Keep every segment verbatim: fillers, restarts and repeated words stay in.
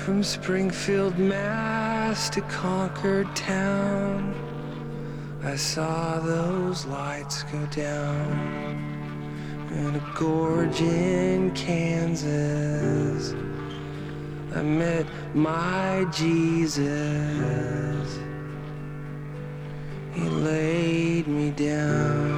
From Springfield, Mass to Concord town, I saw those lights go down. In a gorge in Kansas, I met my Jesus. He laid me down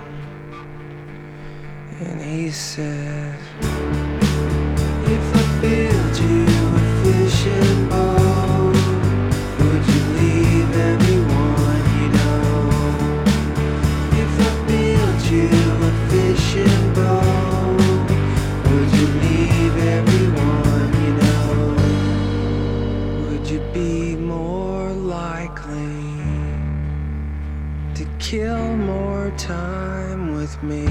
and he said, if I build you a fishing boat, would you leave everyone you know? If I build you a fishing boat, would you leave everyone you know? Would you be more likely to kill more time with me?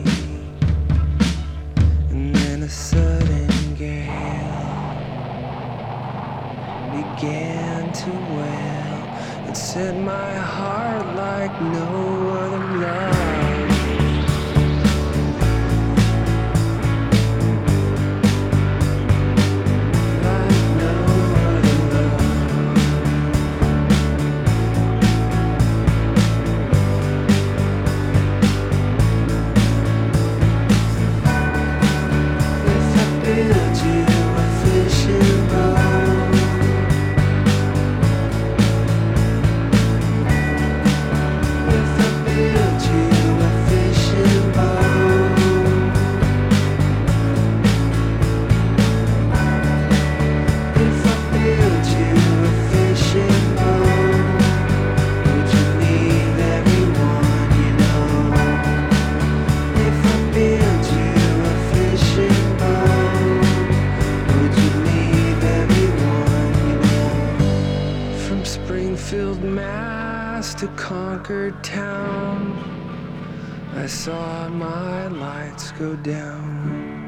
And then a sudden gale began to wail and set my heart like no other love. Like no other love. If I build you a fishing boat, if I build you a fishing boat, if I build you a fishing boat, would you leave everyone you know? If I build you a fishing boat, would you leave everyone you know? From Springfield, Mass to Concord town, I saw my lights go down.